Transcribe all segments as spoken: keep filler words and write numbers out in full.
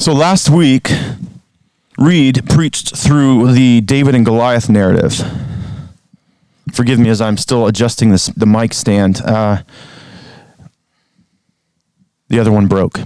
So last week, Reed preached through the David and Goliath narrative. Forgive me as I'm still adjusting this, the mic stand. Uh, the other one broke.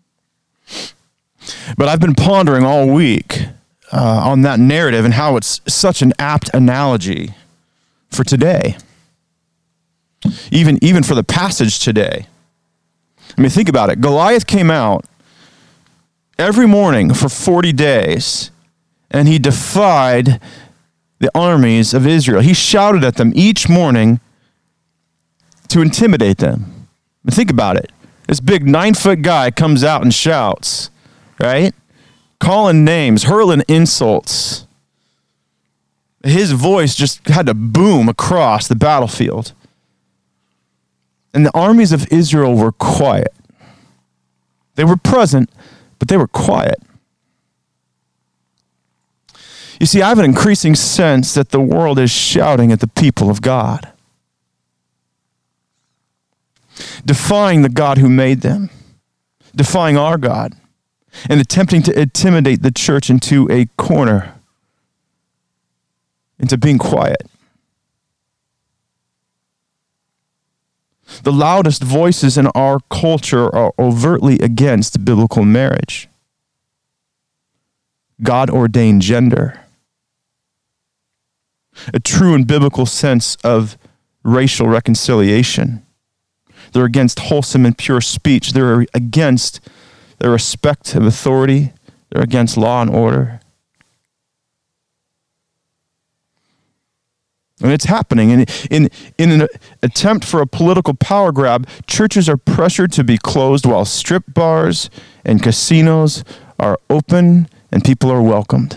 But I've been pondering all week uh, on that narrative and how it's such an apt analogy for today. Even, even for the passage today. I mean, think about it. Goliath came out every morning for forty days, and he defied the armies of Israel. He shouted at them each morning to intimidate them. I mean, think about it. This big nine-foot guy comes out and shouts, right? Calling names, hurling insults. His voice just had to boom across the battlefield. And the armies of Israel were quiet. They were present, but they were quiet. You see, I have an increasing sense that the world is shouting at the people of God, defying the God who made them, defying our God, and attempting to intimidate the church into a corner, into being quiet. The loudest voices in our culture are overtly against biblical marriage, God-ordained gender, a true and biblical sense of racial reconciliation. They're against wholesome and pure speech. They're against the respect of authority. They're against law and order. And it's happening. In, in, in an attempt for a political power grab, churches are pressured to be closed while strip bars and casinos are open and people are welcomed.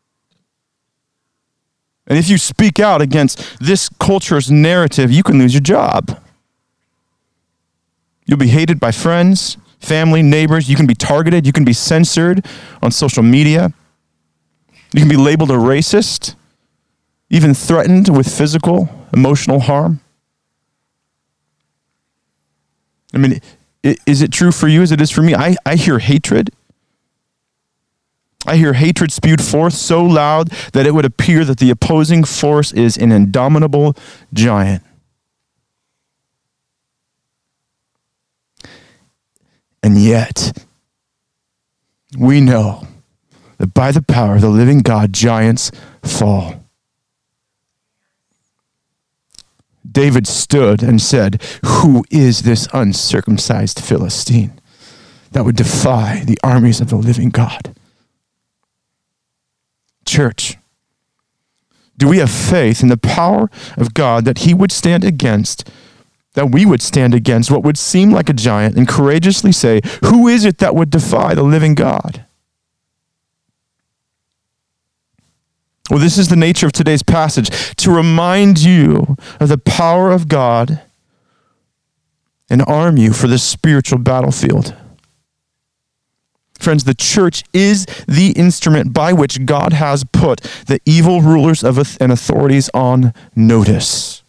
And if you speak out against this culture's narrative, you can lose your job. You'll be hated by friends, family, neighbors. You can be targeted. You can be censored on social media. You can be labeled a racist, even threatened with physical, emotional harm. I mean, is it true for you as it is for me? I, I hear hatred. I hear hatred spewed forth so loud that it would appear that the opposing force is an indomitable giant. And yet, we know that by the power of the living God, giants fall. David stood and said, "Who is this uncircumcised Philistine that would defy the armies of the living God?" Church, do we have faith in the power of God that he would stand against, that we would stand against what would seem like a giant and courageously say, "Who is it that would defy the living God?" Well, this is the nature of today's passage, to remind you of the power of God and arm you for this spiritual battlefield. Friends, the church is the instrument by which God has put the evil rulers of and authorities on notice.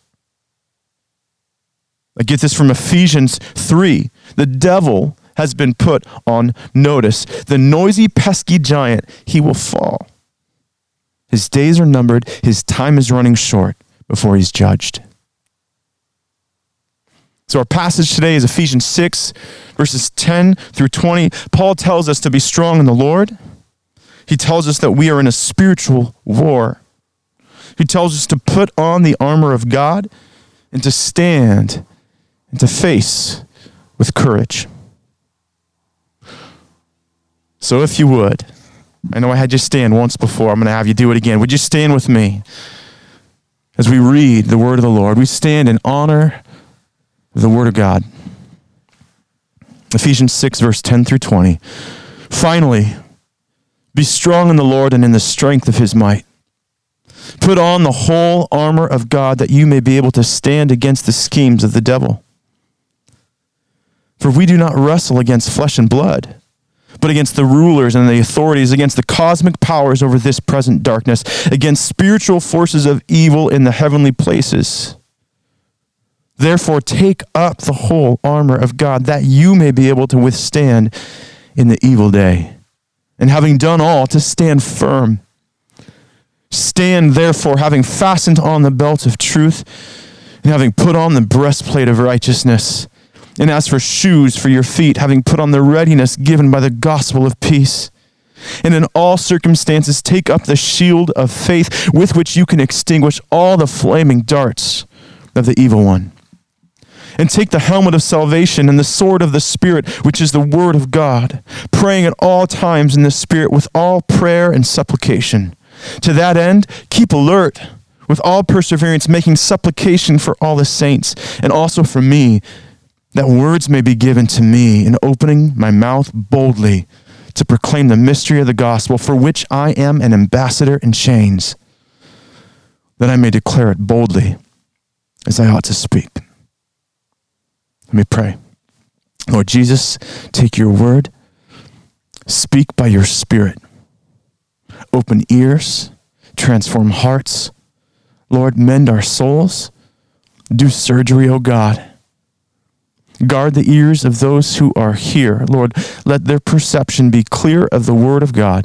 I get this from Ephesians three. The devil has been put on notice. The noisy, pesky giant, he will fall. His days are numbered. His time is running short before he's judged. So our passage today is Ephesians six, verses ten through twenty. Paul tells us to be strong in the Lord. He tells us that we are in a spiritual war. He tells us to put on the armor of God and to stand and to face with courage. So if you would, I know I had you stand once before. I'm going to have you do it again. Would you stand with me as we read the word of the Lord? We stand in honor of the word of God. Ephesians six, verse ten through twenty. Finally, be strong in the Lord and in the strength of his might. Put on the whole armor of God that you may be able to stand against the schemes of the devil. For we do not wrestle against flesh and blood, but against the rulers and the authorities, against the cosmic powers over this present darkness, against spiritual forces of evil in the heavenly places. Therefore, take up the whole armor of God, that you may be able to withstand in the evil day. and having done all, to stand firm. Stand therefore, having fastened on the belt of truth, and having put on the breastplate of righteousness. And as for shoes for your feet, having put on the readiness given by the gospel of peace. And in all circumstances, take up the shield of faith with which you can extinguish all the flaming darts of the evil one. And take the helmet of salvation and the sword of the Spirit, which is the word of God, praying at all times in the Spirit with all prayer and supplication. To that end, keep alert with all perseverance, making supplication for all the saints, and also for me, that words may be given to me in opening my mouth boldly to proclaim the mystery of the gospel, for which I am an ambassador in chains, that I may declare it boldly as I ought to speak. Let me pray. Lord Jesus, take your word, speak by your Spirit, open ears, transform hearts. Lord, mend our souls, do surgery, O God. Guard the ears of those who are here. Lord, let their perception be clear of the word of God.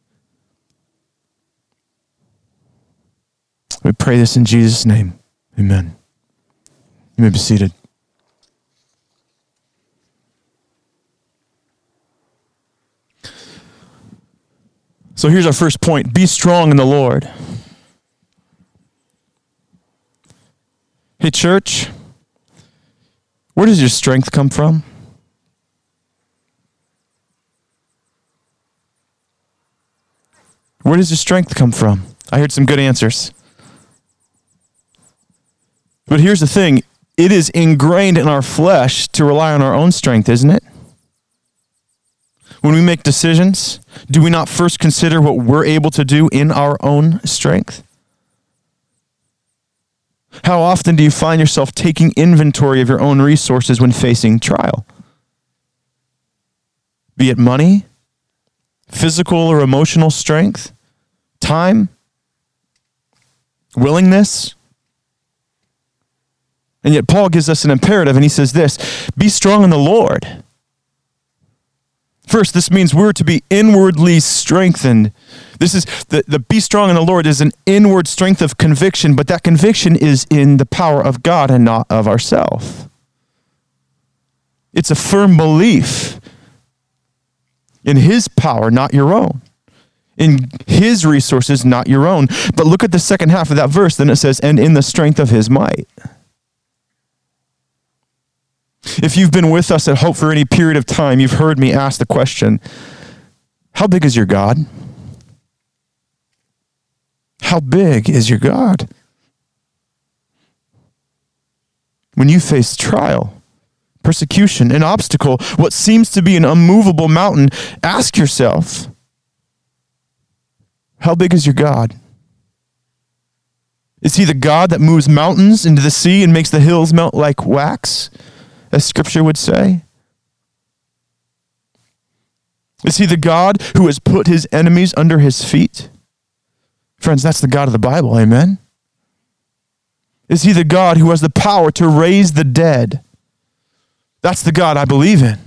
We pray this in Jesus' name. Amen. You may be seated. So here's our first point. Be strong in the Lord. Hey, church, where does your strength come from? Where does your strength come from? I heard some good answers. But here's the thing. It is ingrained in our flesh to rely on our own strength, isn't it? When we make decisions, do we not first consider what we're able to do in our own strength? How often do you find yourself taking inventory of your own resources when facing trial? Be it money, physical or emotional strength, time, willingness. And yet Paul gives us an imperative, and he says this: be strong in the Lord. First, this means we're to be inwardly strengthened. This is the, the be strong in the Lord is an inward strength of conviction, but that conviction is in the power of God and not of ourselves. It's a firm belief in his power, not your own. In his resources, not your own. But look at the second half of that verse. Then it says, and in the strength of his might. If you've been with us at Hope for any period of time, you've heard me ask the question, how big is your God? How big is your God? When you face trial, persecution, an obstacle, what seems to be an unmovable mountain, ask yourself, how big is your God? Is he the God that moves mountains into the sea and makes the hills melt like wax, as Scripture would say? Is he the God who has put his enemies under his feet? Friends, that's the God of the Bible, amen? Is he the God who has the power to raise the dead? That's the God I believe in.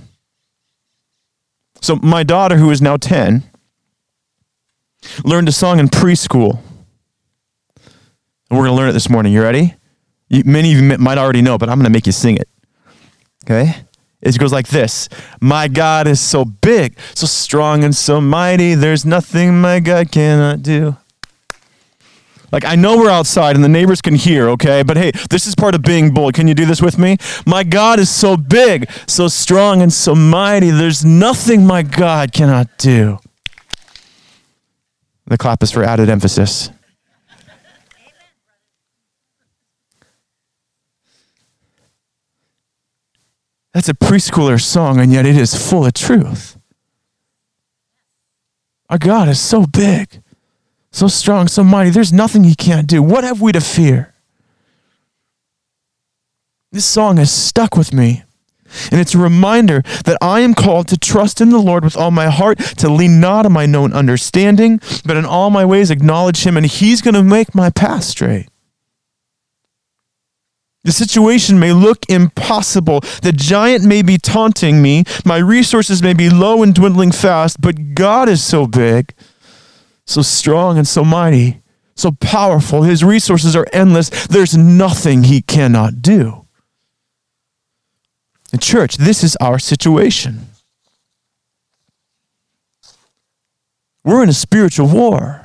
So my daughter, who is now ten, learned a song in preschool. And we're going to learn it this morning. You ready? You, many of you might already know, but I'm going to make you sing it. Okay? It goes like this. My God is so big, so strong and so mighty. There's nothing my God cannot do. Like, I know we're outside and the neighbors can hear, okay? But hey, this is part of being bold. Can you do this with me? My God is so big, so strong and so mighty. There's nothing my God cannot do. The clap is for added emphasis. That's a preschooler song, and yet it is full of truth. Our God is so big, so strong, so mighty. There's nothing he can't do. What have we to fear? This song has stuck with me, and it's a reminder that I am called to trust in the Lord with all my heart, to lean not on my known understanding, but in all my ways acknowledge him, and he's going to make my path straight. The situation may look impossible. The giant may be taunting me. My resources may be low and dwindling fast, but God is so big, so strong and so mighty, so powerful. His resources are endless. There's nothing he cannot do. And church, this is our situation. We're in a spiritual war.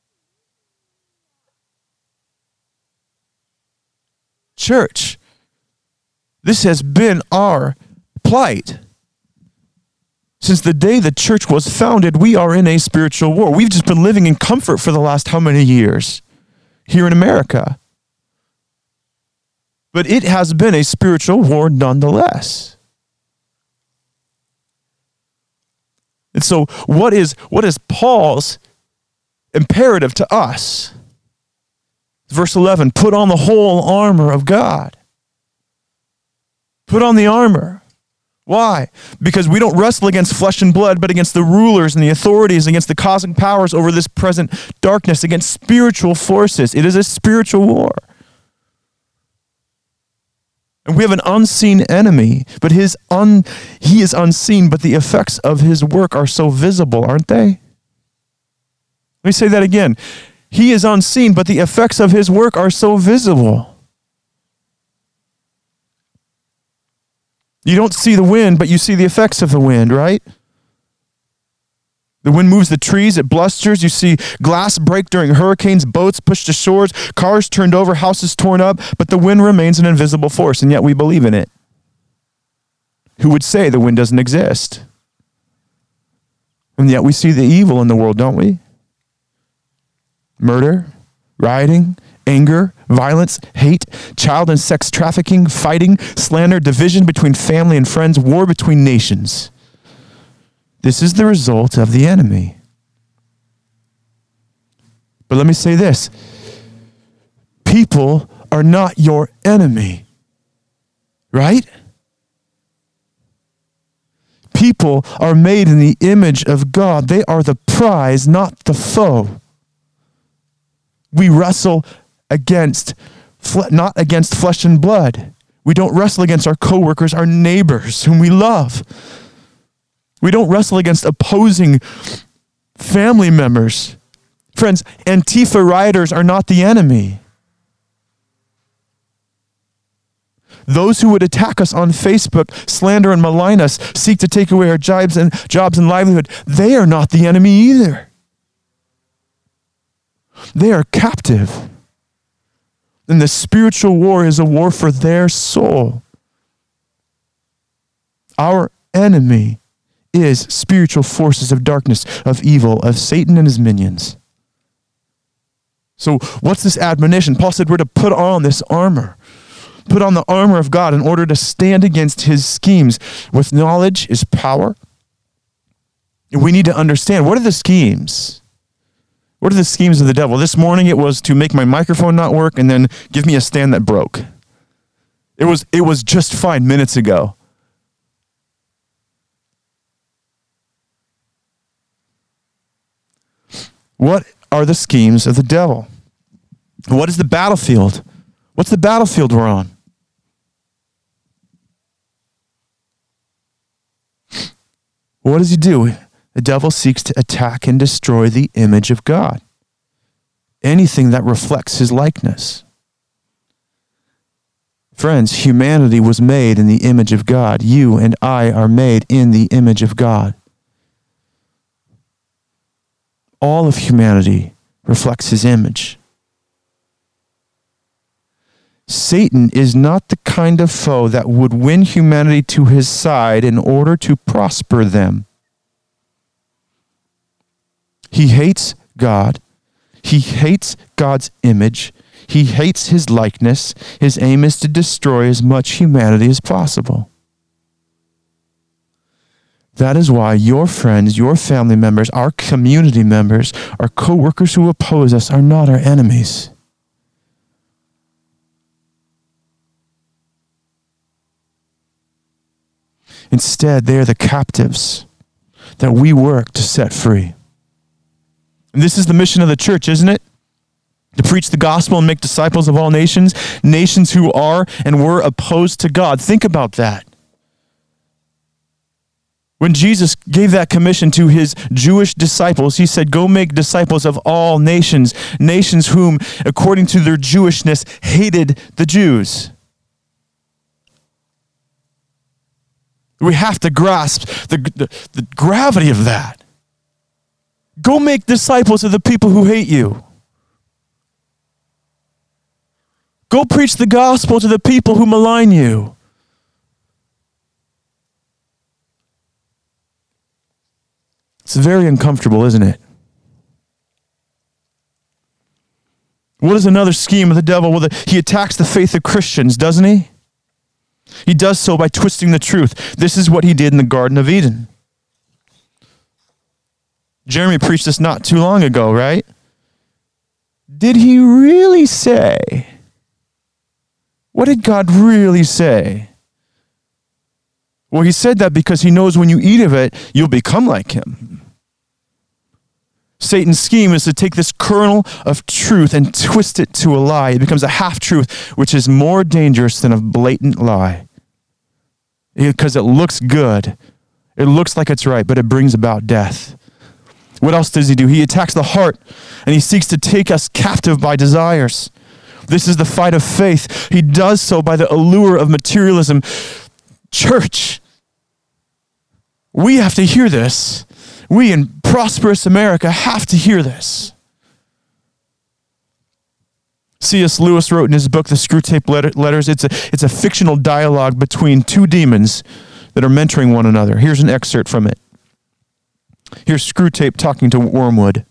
Church, this has been our plight. Since the day the church was founded, we are in a spiritual war. We've just been living in comfort for the last how many years here in America? But it has been a spiritual war nonetheless. And so what is, what is Paul's imperative to us? Verse eleven, put on the whole armor of God. Put on the armor. Why? Because we don't wrestle against flesh and blood, but against the rulers and the authorities, against the cosmic powers over this present darkness, against spiritual forces. It is a spiritual war. And we have an unseen enemy, but his un, he is unseen, but the effects of his work are so visible, aren't they? Let me say that again. He is unseen, but the effects of his work are so visible. You don't see the wind, but you see the effects of the wind, right? The wind moves the trees, it blusters. You see glass break during hurricanes, boats pushed to shores, cars turned over, houses torn up, but the wind remains an invisible force, and yet we believe in it. Who would say the wind doesn't exist? And yet we see the evil in the world, don't we? Murder, rioting, anger, violence, hate, child and sex trafficking, fighting, slander, division between family and friends, war between nations. This is the result of the enemy. But let me say this. People are not your enemy, right? People are made in the image of God. They are the prize, not the foe. We wrestle against, not against flesh and blood. We don't wrestle against our coworkers, our neighbors, whom we love. We don't wrestle against opposing family members. Friends, Antifa rioters are not the enemy. Those who would attack us on Facebook, slander and malign us, seek to take away our jobs and jobs and livelihood, they are not the enemy either. They are captive. And the spiritual war is a war for their soul. Our enemy is spiritual forces of darkness, of evil, of Satan and his minions. So what's this admonition? Paul said we're to put on this armor. Put on the armor of God in order to stand against his schemes. With knowledge is power. And we need to understand, what are the schemes? What are the schemes of the devil? This morning it was to make my microphone not work and then give me a stand that broke. It was, it was just fine minutes ago. What are the schemes of the devil? What is the battlefield? What's the battlefield we're on? What does he do? The devil seeks to attack and destroy the image of God. Anything that reflects his likeness. Friends, humanity was made in the image of God. You and I are made in the image of God. All of humanity reflects his image. Satan is not the kind of foe that would win humanity to his side in order to prosper them. He hates God. He hates God's image. He hates his likeness. His aim is to destroy as much humanity as possible. That is why your friends, your family members, our community members, our co-workers who oppose us are not our enemies. Instead, they are the captives that we work to set free. And this is the mission of the church, isn't it? to preach the gospel and make disciples of all nations, nations who are and were opposed to God. Think about that. When Jesus gave that commission to his Jewish disciples, he said, go make disciples of all nations, nations whom, according to their Jewishness, hated the Jews. We have to grasp the, the, the gravity of that. Go make disciples of the people who hate you. Go preach the gospel to the people who malign you. It's very uncomfortable, isn't it? What is another scheme of the devil? Well, the, he attacks the faith of Christians, doesn't he? He does so by twisting the truth. This is what he did in the Garden of Eden. Jeremy preached this not too long ago, right? Did he really say? What did God really say? Well, he said that because he knows when you eat of it, you'll become like him. Satan's scheme is to take this kernel of truth and twist it to a lie. It becomes a half-truth, which is more dangerous than a blatant lie. Because it looks good. It looks like it's right, but it brings about death. What else does he do? He attacks the heart, and he seeks to take us captive by desires. This is the fight of faith. He does so by the allure of materialism. Church, we have to hear this. We in prosperous America have to hear this. C S Lewis wrote in his book, The Screwtape Letters, it's a, it's a fictional dialogue between two demons that are mentoring one another. Here's an excerpt from it. Here's Screwtape talking to Wormwood.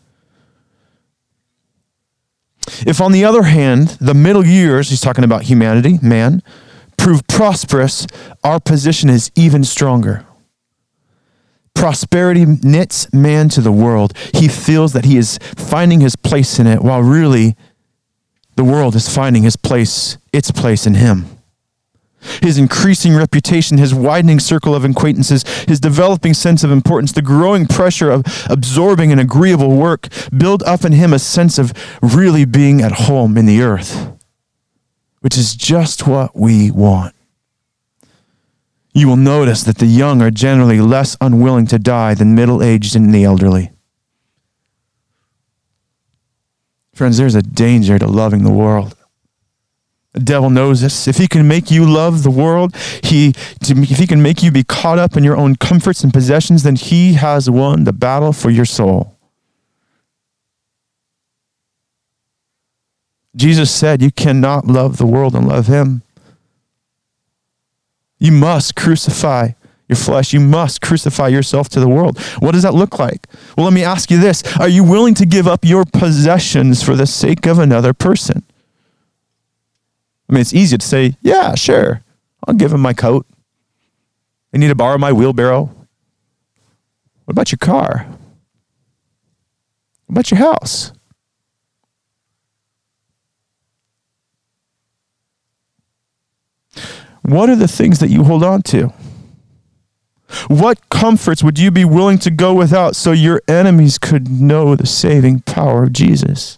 If, on the other hand, the middle years, he's talking about humanity, man, prove prosperous, our position is even stronger. Prosperity knits man to the world. He feels that he is finding his place in it, while really the world is finding his place, its place in him. His increasing reputation, his widening circle of acquaintances, his developing sense of importance, the growing pressure of absorbing an agreeable work build up in him a sense of really being at home in the earth, which is just what we want. You will notice that the young are generally less unwilling to die than middle-aged and the elderly. Friends, there's a danger to loving the world. The devil knows this. If he can make you love the world, he, if he can make you be caught up in your own comforts and possessions, then he has won the battle for your soul. Jesus said you cannot love the world and love him. You must crucify your flesh. You must crucify yourself to the world. What does that look like? Well, let me ask you this. Are you willing to give up your possessions for the sake of another person? I mean, it's easy to say, yeah, sure. I'll give him my coat. They need to borrow my wheelbarrow. What about your car? What about your house? What are the things that you hold on to? What comforts would you be willing to go without so your enemies could know the saving power of Jesus?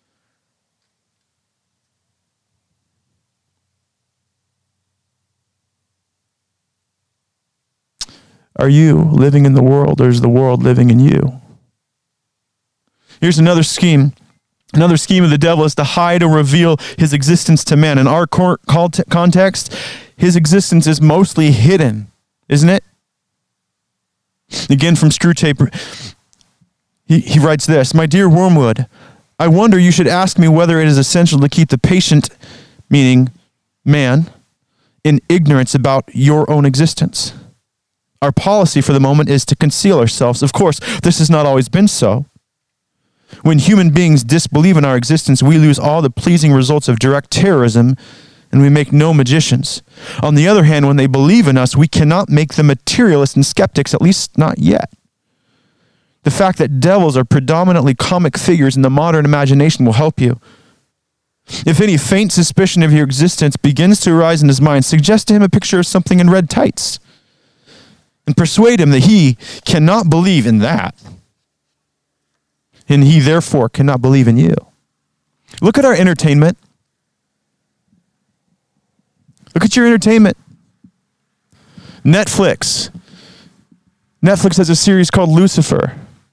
Are you living in the world, or is the world living in you? Here's another scheme. Another scheme of the devil is to hide or reveal his existence to man. In our context, his existence is mostly hidden, isn't it? Again, from Screwtape, he, he writes this, "My dear Wormwood, I wonder you should ask me whether it is essential to keep the patient, meaning man, in ignorance about your own existence. Our policy for the moment is to conceal ourselves. Of course, this has not always been so. When human beings disbelieve in our existence, we lose all the pleasing results of direct terrorism, and we make no magicians. On the other hand, when they believe in us, we cannot make them materialists and skeptics, at least not yet. The fact that devils are predominantly comic figures in the modern imagination will help you. If any faint suspicion of your existence begins to arise in his mind, suggest to him a picture of something in red tights, and persuade him that he cannot believe in that, and he therefore cannot believe in you. Look at our entertainment. Look at your entertainment. Netflix. Netflix has a series called Lucifer.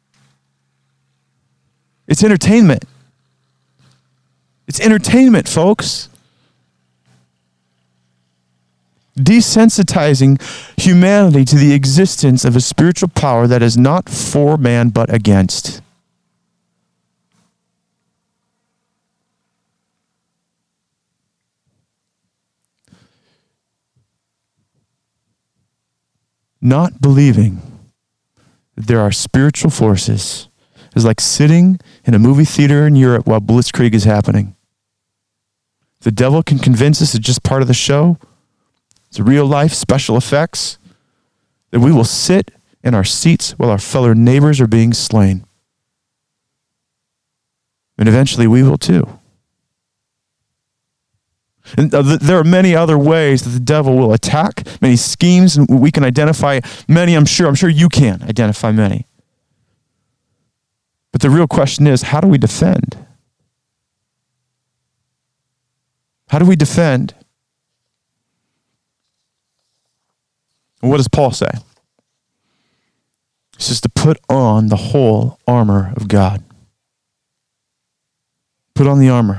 It's entertainment. It's entertainment, folks. Desensitizing humanity to the existence of a spiritual power that is not for man but against. Not believing that there are spiritual forces is like sitting in a movie theater in Europe while Blitzkrieg is happening. The devil can convince us it's just part of the show. It's real life special effects. That we will sit in our seats while our fellow neighbors are being slain. And eventually we will too. And there are many other ways that the devil will attack, many schemes, and we can identify many, I'm sure. I'm sure you can identify many. But the real question is, how do we defend? How do we defend? And what does Paul say? He says to put on the whole armor of God. Put on the armor.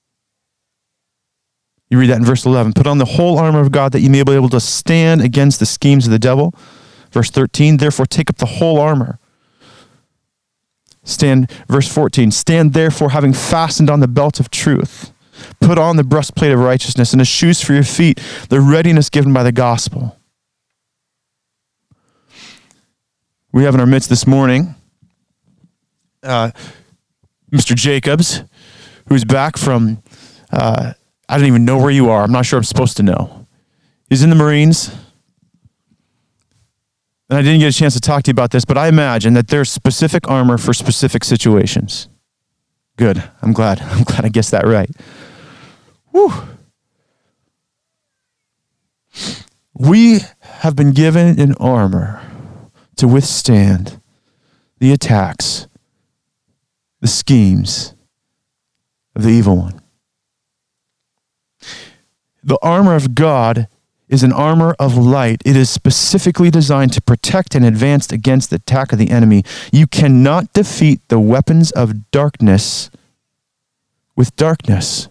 You read that in verse eleven. Put on the whole armor of God that you may be able to stand against the schemes of the devil. Verse thirteen, therefore take up the whole armor. Stand, verse fourteen, stand therefore having fastened on the belt of truth. Put on the breastplate of righteousness and the shoes for your feet, the readiness given by the gospel. We have in our midst this morning uh, Mister Jacobs, who's back from... Uh, I don't even know where you are. I'm not sure I'm supposed to know. He's in the Marines. And I didn't get a chance to talk to you about this, but I imagine that there's specific armor for specific situations. Good. I'm glad. I'm glad I guessed that right. Whew. We have been given an armor to withstand the attacks, the schemes of the evil one. The armor of God is an armor of light. It is specifically designed to protect and advance against the attack of the enemy. You cannot defeat the weapons of darkness with darkness.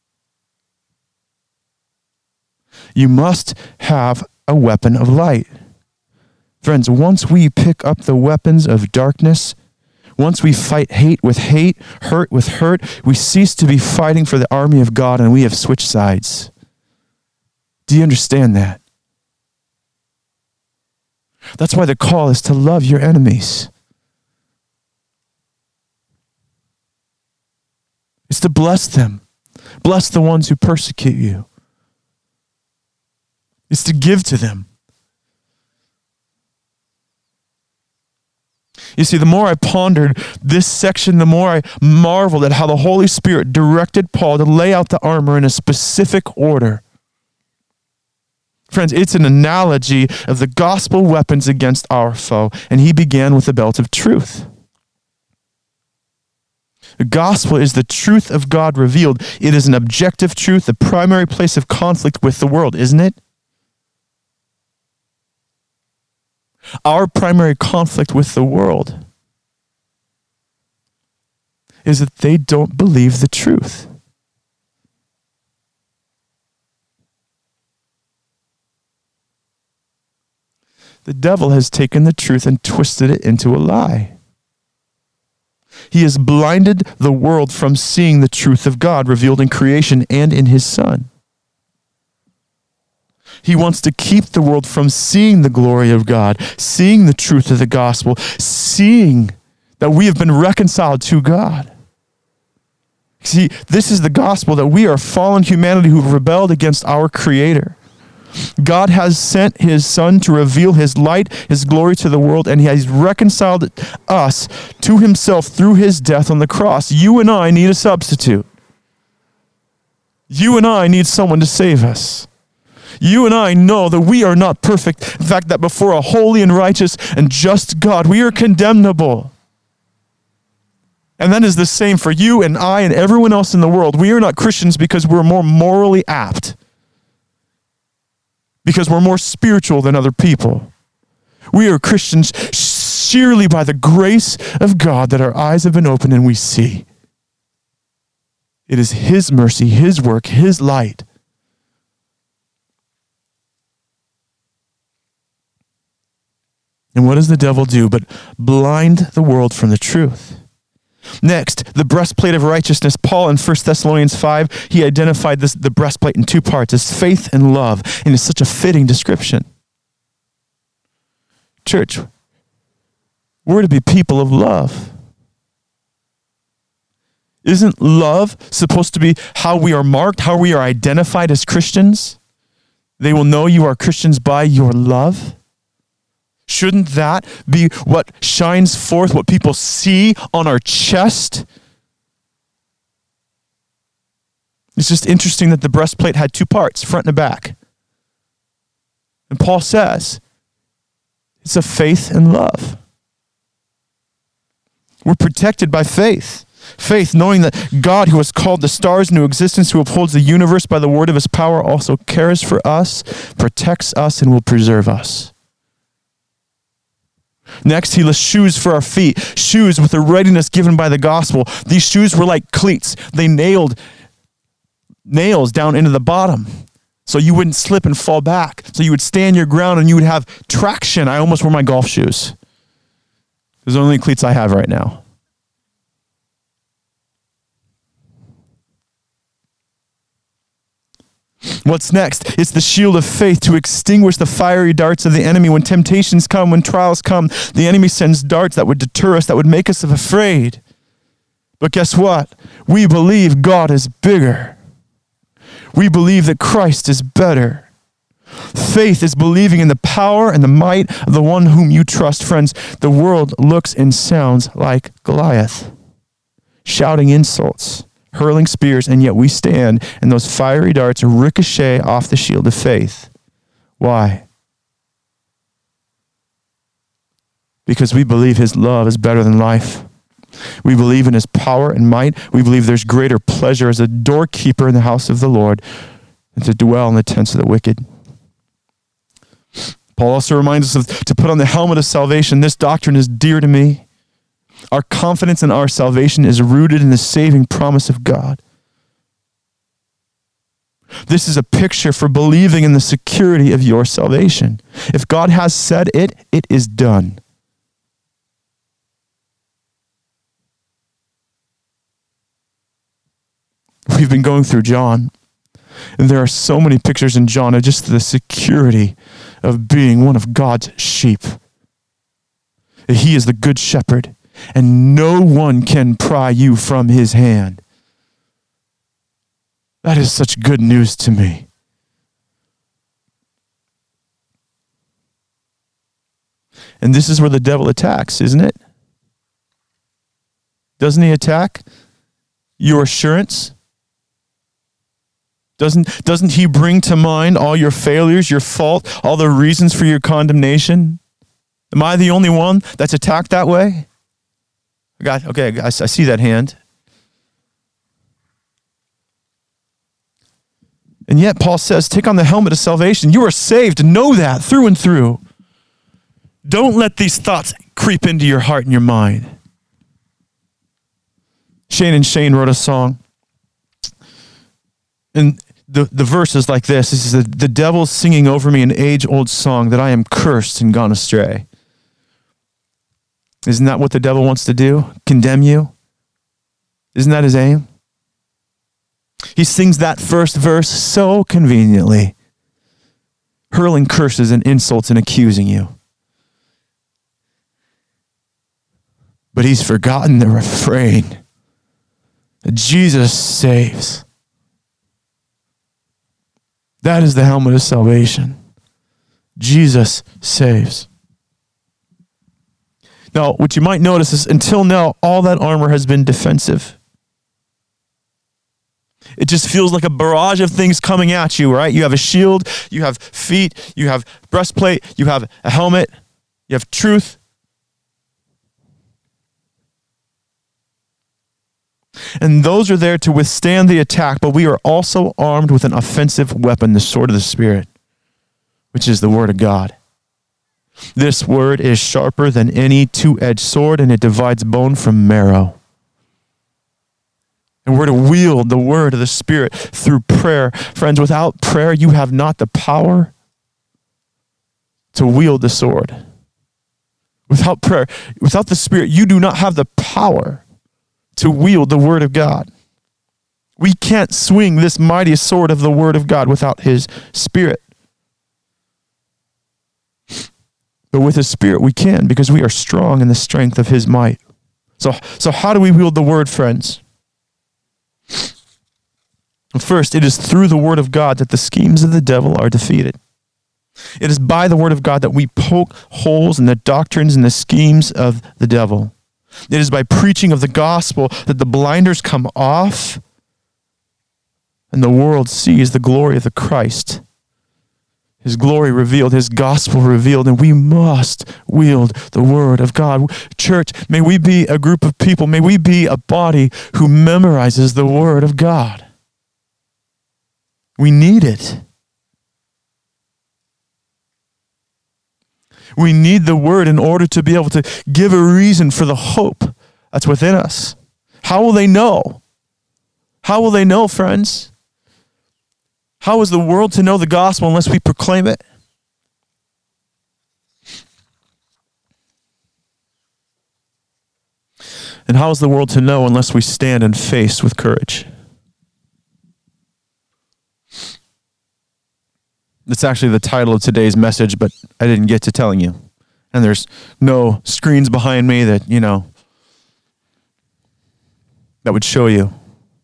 You must have a weapon of light. Friends, once we pick up the weapons of darkness, once we fight hate with hate, hurt with hurt, we cease to be fighting for the army of God and we have switched sides. Do you understand that? That's why the call is to love your enemies. It's to bless them. Bless the ones who persecute you. It's to give to them. You see, the more I pondered this section, the more I marveled at how the Holy Spirit directed Paul to lay out the armor in a specific order. Friends, it's an analogy of the gospel weapons against our foe, and he began with the belt of truth. The gospel is the truth of God revealed. It is an objective truth, the primary place of conflict with the world, isn't it? Our primary conflict with the world is that they don't believe the truth. The devil has taken the truth and twisted it into a lie. He has blinded the world from seeing the truth of God revealed in creation and in his Son. He wants to keep the world from seeing the glory of God, seeing the truth of the gospel, seeing that we have been reconciled to God. See, this is the gospel, that we are fallen humanity who have rebelled against our Creator. God has sent his Son to reveal his light, his glory to the world, and he has reconciled us to himself through his death on the cross. You and I need a substitute. You and I need someone to save us. You and I know that we are not perfect. In fact, that before a holy and righteous and just God, we are condemnable. And that is the same for you and I and everyone else in the world. We are not Christians because we're more morally apt, because we're more spiritual than other people. We are Christians sheerly by the grace of God that our eyes have been opened and we see. It is His mercy, His work, His light. And what does the devil do but blind the world from the truth? Next, the breastplate of righteousness. Paul in First Thessalonians five, he identified this, the breastplate in two parts, as faith and love, and it's such a fitting description. Church, we're to be people of love. Isn't love supposed to be how we are marked, how we are identified as Christians? They will know you are Christians by your love. Shouldn't that be what shines forth, what people see on our chest? It's just interesting that the breastplate had two parts, front and back. And Paul says, it's a faith and love. We're protected by faith. Faith, knowing that God, who has called the stars into existence, who upholds the universe by the word of his power, also cares for us, protects us, and will preserve us. Next, he lists shoes for our feet, shoes with the readiness given by the gospel. These shoes were like cleats. They nailed nails down into the bottom so you wouldn't slip and fall back. So you would stand your ground and you would have traction. I almost wear my golf shoes. Those are the only cleats I have right now. What's next? It's the shield of faith to extinguish the fiery darts of the enemy. When temptations come, when trials come, the enemy sends darts that would deter us, that would make us afraid. But guess what? We believe God is bigger. We believe that Christ is better. Faith is believing in the power and the might of the one whom you trust. Friends, the world looks and sounds like Goliath, shouting insults, hurling spears, and yet we stand and those fiery darts ricochet off the shield of faith. Why? Because we believe his love is better than life. We believe in his power and might. We believe there's greater pleasure as a doorkeeper in the house of the Lord than to dwell in the tents of the wicked. Paul also reminds us of, to put on the helmet of salvation. This doctrine is dear to me. Our confidence in our salvation is rooted in the saving promise of God. This is a picture for believing in the security of your salvation. If God has said it, it is done. We've been going through John, and there are so many pictures in John of just the security of being one of God's sheep. He is the good shepherd, and no one can pry you from his hand. That is such good news to me. And this is where the devil attacks, isn't it? Doesn't he attack your assurance? Doesn't, doesn't he bring to mind all your failures, your fault, all the reasons for your condemnation? Am I the only one that's attacked that way? God, okay, I, I see that hand. And yet Paul says, take on the helmet of salvation. You are saved. Know that through and through. Don't let these thoughts creep into your heart and your mind. Shane and Shane wrote a song. And the, the verse is like this. This is the, the devil's singing over me an age-old song that I am cursed and gone astray. Isn't that what the devil wants to do? Condemn you? Isn't that his aim? He sings that first verse so conveniently, hurling curses and insults and accusing you. But he's forgotten the refrain. Jesus saves. That is the helmet of salvation. Jesus saves. Now, what you might notice is until now, all that armor has been defensive. It just feels like a barrage of things coming at you, right? You have a shield, you have feet, you have breastplate, you have a helmet, you have truth. And those are there to withstand the attack, but we are also armed with an offensive weapon, the sword of the Spirit, which is the Word of God. This word is sharper than any two-edged sword, and it divides bone from marrow. And we're to wield the word of the Spirit through prayer. Friends, without prayer, you have not the power to wield the sword. Without prayer, without the Spirit, you do not have the power to wield the word of God. We can't swing this mighty sword of the word of God without his Spirit. But with his Spirit, we can, because we are strong in the strength of his might. So, so how do we wield the word, friends? First, it is through the word of God that the schemes of the devil are defeated. It is by the word of God that we poke holes in the doctrines and the schemes of the devil. It is by preaching of the gospel that the blinders come off and the world sees the glory of the Christ. His glory revealed, his gospel revealed, and we must wield the word of God. Church, may we be a group of people, may we be a body who memorizes the word of God. We need it. We need the word in order to be able to give a reason for the hope that's within us. How will they know? How will they know, friends? How is the world to know the gospel unless we proclaim it? And how is the world to know unless we stand and face with courage? That's actually the title of today's message, but I didn't get to telling you. And there's no screens behind me that, you know, that would show you.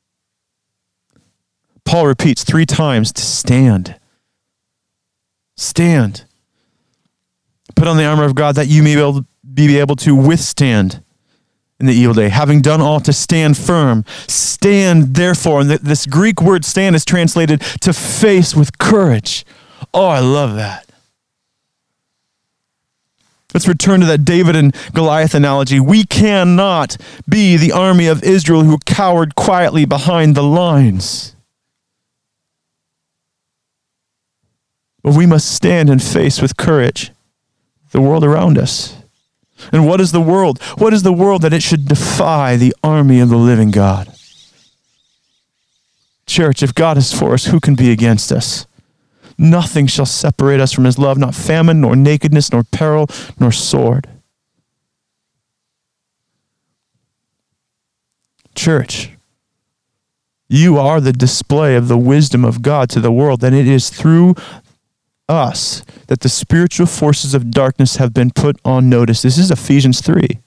Paul repeats three times to stand. Stand. Put on the armor of God that you may be able, be able to withstand in the evil day, having done all to stand firm. Stand, therefore. And th- this Greek word stand is translated to face with courage. Oh, I love that. Let's return to that David and Goliath analogy. We cannot be the army of Israel who cowered quietly behind the lines. But we must stand and face with courage the world around us. And what is the world? What is the world that it should defy the army of the living God? Church, if God is for us, who can be against us? Nothing shall separate us from his love, not famine, nor nakedness, nor peril, nor sword. Church, you are the display of the wisdom of God to the world, and it is through us that the spiritual forces of darkness have been put on notice. This is Ephesians three.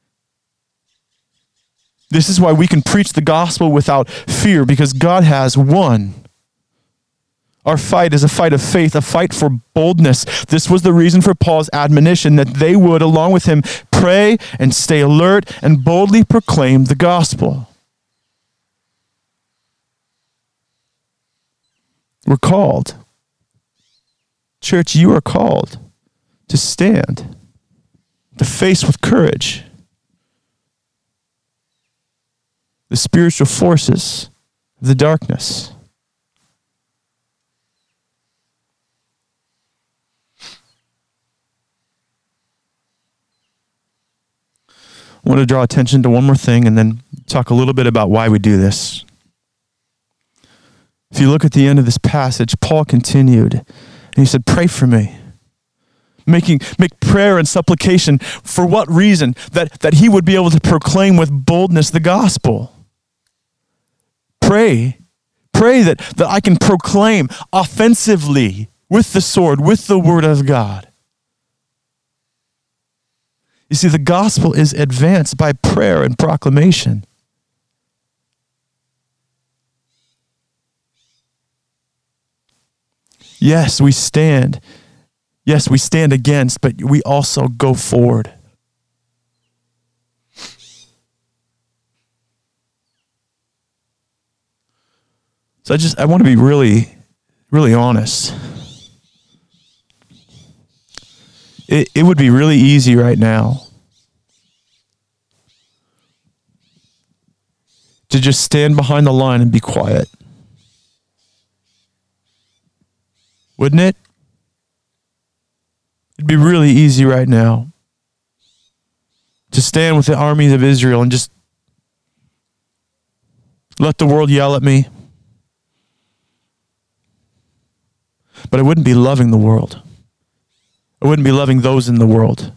This is why we can preach the gospel without fear, because God has won. Our fight is a fight of faith, a fight for boldness. This was the reason for Paul's admonition that they would, along with him, pray and stay alert and boldly proclaim the gospel. We're called. Church, you are called to stand, to face with courage the spiritual forces of the darkness. I want to draw attention to one more thing and then talk a little bit about why we do this. If you look at the end of this passage, Paul continued, and he said, pray for me. Making, make prayer and supplication. For what reason? That, that he would be able to proclaim with boldness the gospel. Pray. Pray that, that I can proclaim offensively with the sword, with the word of God. You see, the gospel is advanced by prayer and proclamation. Yes, we stand. Yes, we stand against, but we also go forward. So I just, I want to be really, really honest. It, it would be really easy right now to just stand behind the line and be quiet? Wouldn't it? It'd be really easy right now to stand with the armies of Israel and just let the world yell at me. But I wouldn't be loving the world. I wouldn't be loving those in the world.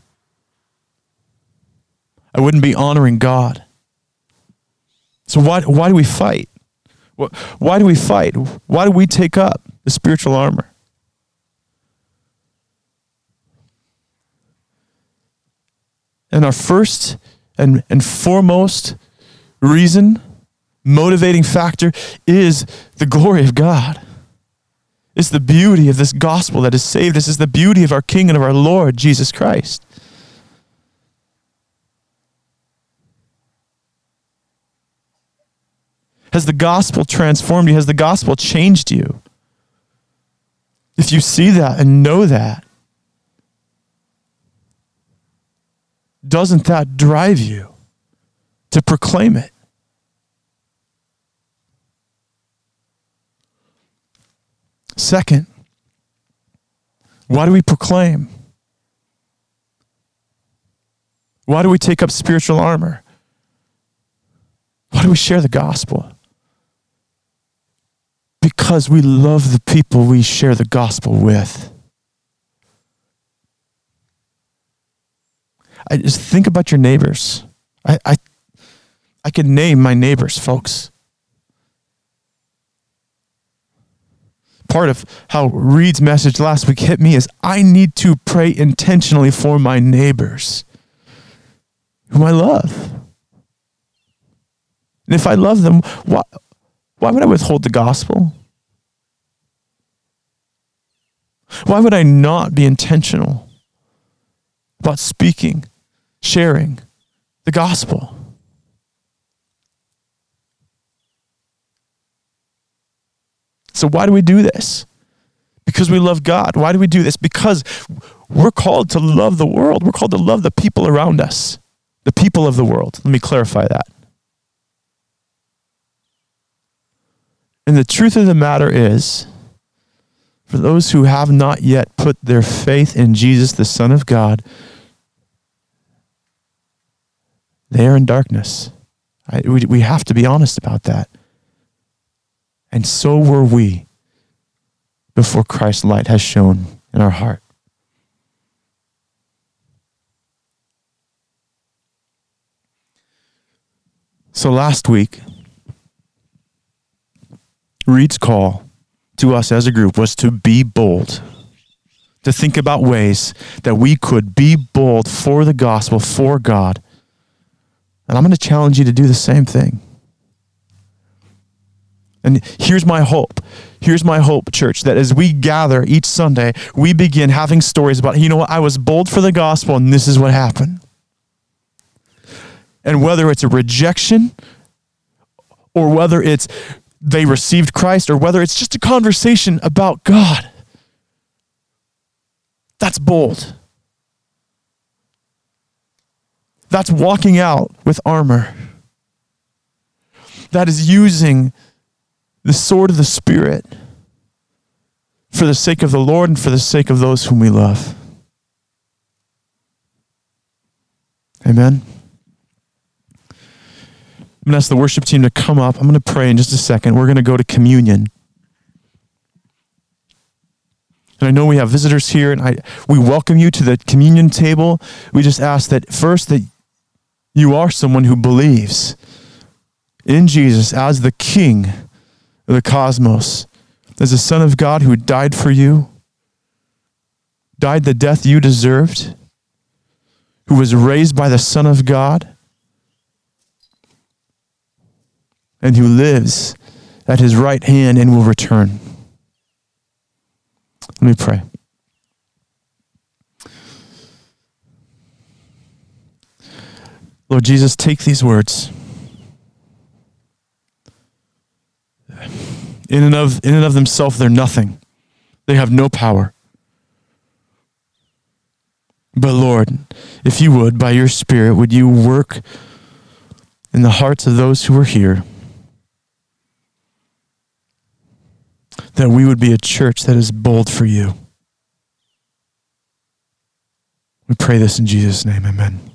I wouldn't be honoring God. So why, why do we fight? Why do we fight? Why do we take up the spiritual armor? And our first and, and foremost reason, motivating factor, is the glory of God. It's the beauty of this gospel that has saved us. It's the beauty of our King and of our Lord, Jesus Christ. Has the gospel transformed you? Has the gospel changed you? If you see that and know that, doesn't that drive you to proclaim it? Second, why do we proclaim? Why do we take up spiritual armor? Why do we share the gospel? Because we love the people we share the gospel with. I just think about your neighbors. I, I, I can name my neighbors, folks. Part of how Reed's message last week hit me is I need to pray intentionally for my neighbors whom I love. And if I love them, why, why would I withhold the gospel? Why would I not be intentional about speaking, sharing the gospel? So why do we do this? Because we love God. Why do we do this? Because we're called to love the world. We're called to love the people around us, the people of the world. Let me clarify that. And the truth of the matter is, for those who have not yet put their faith in Jesus, the Son of God, they are in darkness. I, we, we have to be honest about that. And so were we before Christ's light has shone in our heart. So last week, Reed's call to us as a group was to be bold, to think about ways that we could be bold for the gospel, for God. And I'm going to challenge you to do the same thing. And here's my hope. Here's my hope, church, that as we gather each Sunday, we begin having stories about, you know what, I was bold for the gospel and this is what happened. And whether it's a rejection or whether it's they received Christ or whether it's just a conversation about God, that's bold. That's walking out with armor. That is using the sword of the Spirit for the sake of the Lord and for the sake of those whom we love. Amen. I'm going to ask the worship team to come up. I'm going to pray in just a second. We're going to go to communion. And I know we have visitors here, and I we welcome you to the communion table. We just ask that first that you are someone who believes in Jesus as the King of the cosmos, as the Son of God who died for you, died the death you deserved, who was raised by the Son of God, and who lives at his right hand and will return. Let me pray. Lord Jesus, take these words. In and of, in and of themselves, they're nothing. They have no power. But Lord, if you would, by your Spirit, would you work in the hearts of those who are here that we would be a church that is bold for you. We pray this in Jesus' name, amen.